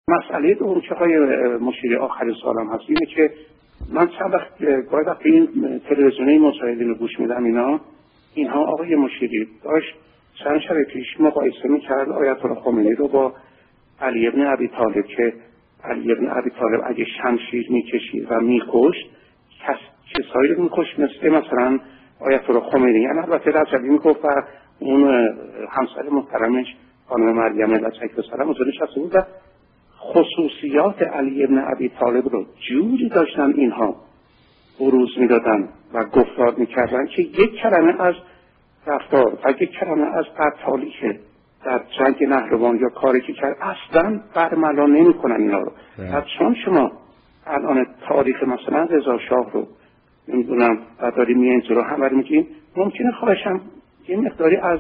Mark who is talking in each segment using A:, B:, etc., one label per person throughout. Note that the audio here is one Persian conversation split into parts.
A: مسئله دوم که های مشیری آخر سالم هست اینه که من چند وقت باید وقتی این تلویزیونی مشاهدین رو گوش میدم اینها آقای مشیری داشت چند شب پیش مقایسه میکرد آیت الله خمینی رو با علی ابن ابی طالب که علی ابن ابی طالب اگه شمشیر میکشید و میکشت کسایی رو میکشت مثلا آیت الله خمینی. یعنی البته رجبی میگفت و اون همسر محترمش خانم مریم لچک بسرم اونجا نشسته بود و خصوصیات علی ابن ابی طالب رو جوری داشتن اینها بروز میدادن و گفتار میکردن که یک کلمه از رفتار و یک کلمه از قتالی که در جنگ نهروان یا کاری که کرد اصلا برملا نمی کنن اینا رو. چون شما الان تاریخ مثلا رضا شاه رو نمیدونم و داریم یه اینجا رو هم میگیم، ممکنه خواهشم یه مقداری از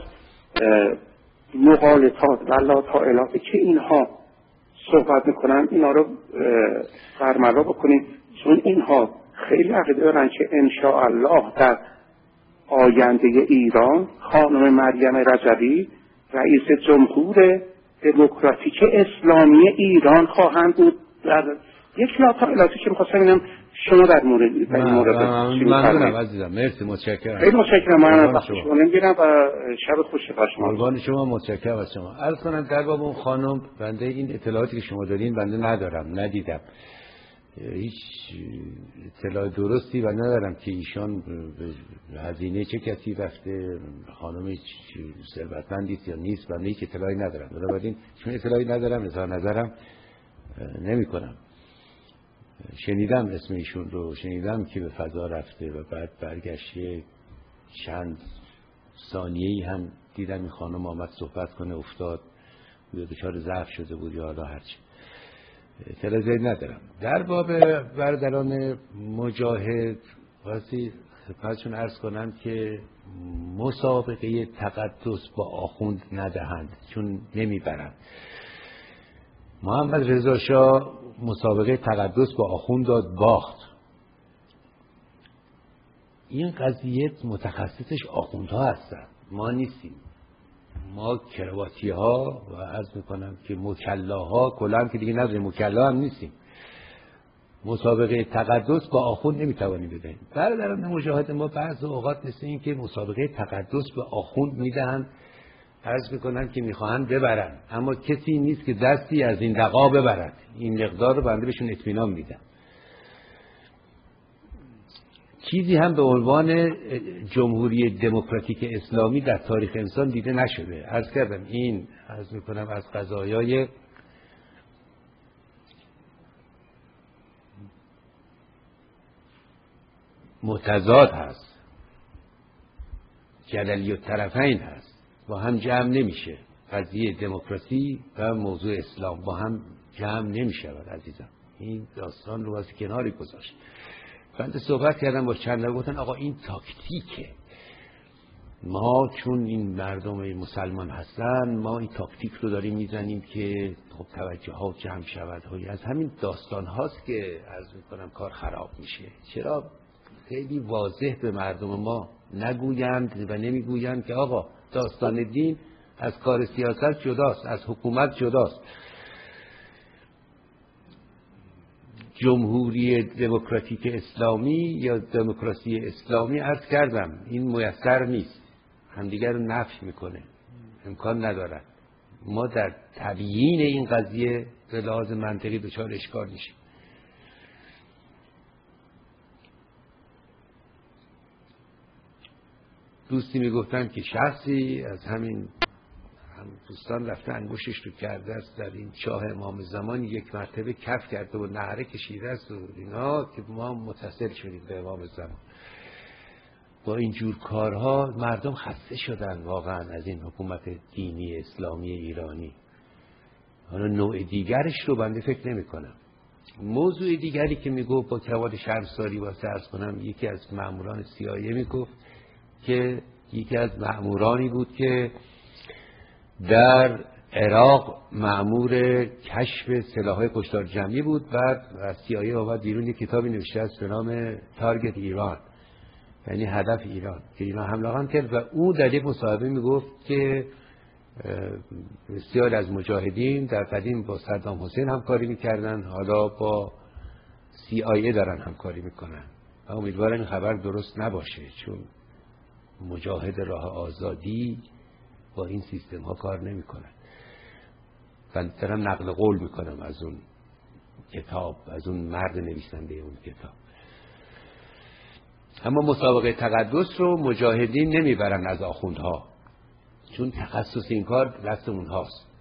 A: مغالطات و لاطائلاتی که اینها صحبت میکنن اینا رو برملا بکنیم، چون اینها خیلی عقیده دارن که انشاءالله در آینده ایران خانم مریم رجبی رئیس جمهور دموکراتیک اسلامی ایران خواهند بود. در یک لاطائلاتی که می‌خواستم اینم شما در مورد
B: ممنونم عزیزم، مرسی، متشکرم.
A: خیلی متشکرم. من وقت شما نمیگیرم و شب خوش بر شما.
B: قربان شما، متشکرم از شما. عرض کنم در باب اون خانم بنده این اطلاعاتی که شما دارین بنده ندارم، ندیدم، هیچ اطلاع درستی و ندارم که ایشان هزینه چه کسی رفته، خانم ثروتمندی یا نیست، بنده هیچ اطلاعی ندارم. بنابراین چون اطلاعی ندارم اظهار نظرم نمی کنم. شنیدم اسم ایشون رو، شنیدم که به فضا رفته و بعد برگشته، چند ثانیه‌ای هم دیدم این خانم آمد صحبت کنه، افتاد یا دچار ضعف شده بود یا حالا هرچی، اطلاعی ندارم. در باب برادران مجاهد واسه خدمتشون عرض کنم که مسابقه تقدس با آخوند ندهند، چون نمیبرند. محمد رضا شاه مسابقه تقدس با آخوند داد، باخت. این قضیه متخصصش آخوندها هستن، ما نیستیم. ما کرواتی ها و عرض میکنم که مکلاها کلا که دیگه نداریم، مکلا هم نیستیم. مسابقه تقدس با آخوند نمیتوانیم بدهیم. برادران مجاهد ما بعض اوقات مثل این که مسابقه تقدس به آخوند میدهن، عرض میکنن که میخواهن ببرن، اما کسی نیست که دستی از این دغا ببرد. این مقدار رو بنده بهشون اطمینان میدم. چیزی هم به عنوان جمهوری دموکراتیک اسلامی در تاریخ انسان دیده نشده. عرض کردم این عرض میکنم از قضایای متضاد هست، جدلی الطرفین هست، با هم جمع نمیشه. قضیه دموکراسی و موضوع اسلام با هم جمع نمیشه عزیزم. این داستان رو واسه کناری گذاشت. بنده صحبت کردم با چند نفر، گفتن آقا این تاکتیکه، ما چون این مردم مسلمان هستن ما این تاکتیک رو داریم میزنیم که خب توجه ها جمع شود. از همین داستان هاست که عرض میکنم کار خراب میشه. چرا خیلی واضح به مردم ما نگویند و نمیگویند که آقا داستان دین از کار سیاست جداست، از حکومت جداست. جمهوری دموکراتیک اسلامی یا دموکراسی اسلامی عرض کردم این میسر نیست، همدیگر رو نفی میکنه، امکان ندارد. ما در تبیین این قضیه به لحاظ منطقی دچار اشکال میشیم. دوستی میگفتن که شخصی از همین دوستان رفته انگوشش رو کرده است در این چاه امام زمان، یک مرتبه کف کرده و نعره کشیده است و اینا که ما متصل شدیم به امام زمان. با این جور کارها مردم خسته شدن واقعا از این حکومت دینی اسلامی ایرانی. حالا نوع دیگرش رو بنده فکر نمی کنم. موضوع دیگری که میگفت با کروات شرمساری واسه عرض کنم، یکی از ماموران CIA میگفت که یکی از مامورانی بود که در عراق مأمور کشف سلاح‌های کشتار جمعی بود. بعد از CIA آمد بیرون یک کتابی نوشته است به نام تارگت ایران، یعنی هدف ایران، که ایران حمله کرد. و او در یک مصاحبه میگفت که بسیار از مجاهدین در قدیم با صدام حسین همکاری میکردن، حالا با CIA دارن همکاری میکنن و امیدوارم این خبر درست نباشه، چون مجاهد راه آزادی با این سیستم ها کار نمیکنن. من دارم نقل قول میکنم از اون کتاب، از اون مرد نویسنده اون کتاب. اما مسابقه تقدس رو مجاهدین نمیبرن از آخوندها، چون تخصص این کار دست اونهاست.